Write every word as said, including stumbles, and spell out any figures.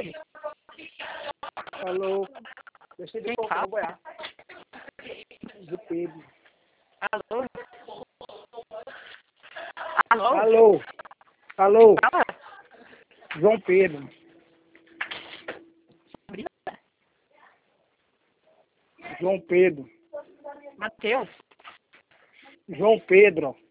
Alô? Deixa ele Quem fala? boiar. Do Pedro. Alô? Alô? Alô? Alô? Fala? João Pedro. João Pedro. Matheus? João Pedro.